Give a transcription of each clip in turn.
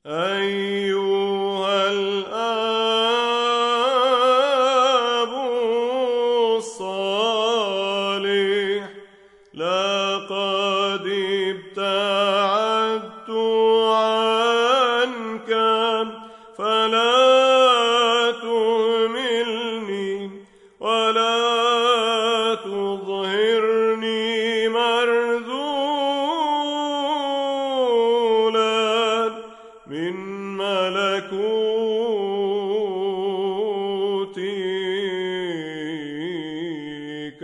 أيها الآب الصالح، لقد ابتعدت عنك، فلا تهملني ولا تظهرني مرذولا من ملكوتك،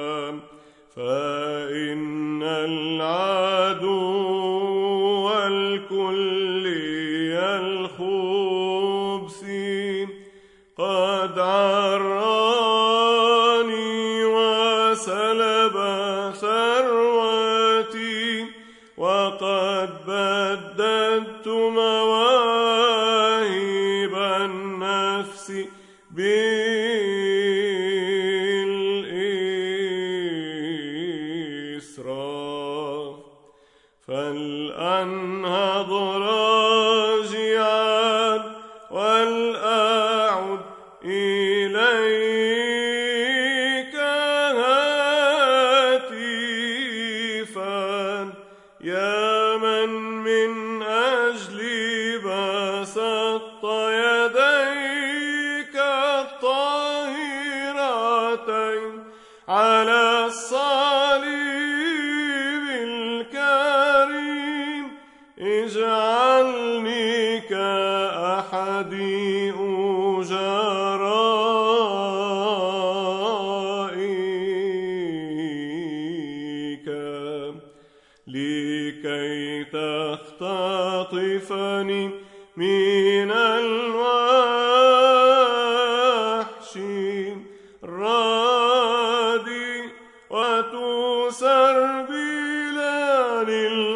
فإن العدو الكلي الخبث قد عراني وسلب ثروتي، وقد بددت مواهب النفس بالإسراف، فلأنهض راجعا ولأعد إليك هاتفا، يا من أجلي بسطت يديك الطاهرتين على الصليب الكريم، اجعلني كأحد أجرائك، لكي تختطفني من الوحش الرادي وتسربلني